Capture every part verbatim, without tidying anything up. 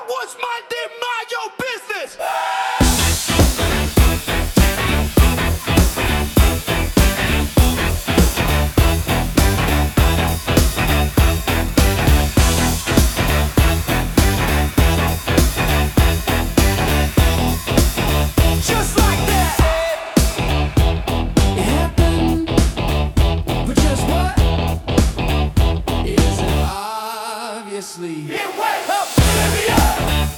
was minding my own business. Just like that. It happened. But just what? Isn't obviously. It wakes up Olivia.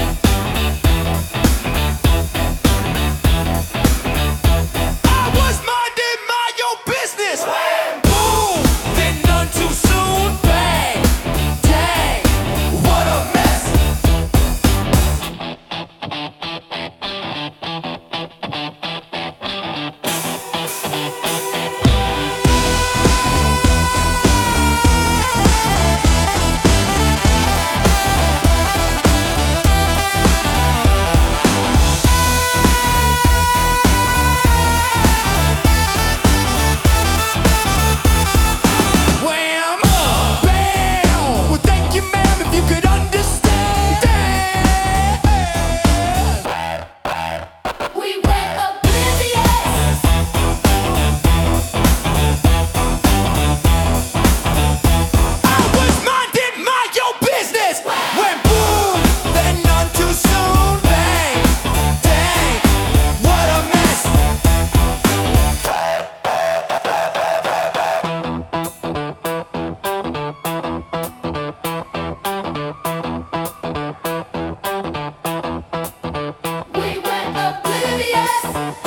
I was minding my own business. Boom, then none too soon. Bang, dang, what a mess. Wham! Bam! Well, thank you, ma'am, if you could understand. We went oblivious. I was minding my own business when boom, then none too soon. Bang, dang, what a mess. We went oblivious.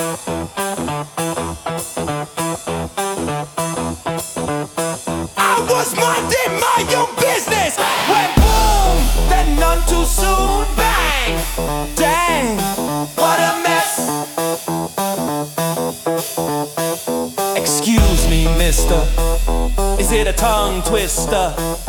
I was minding my own business when boom, then none too soon. Bang, dang, what a mess. Excuse me, mister, is it a tongue twister?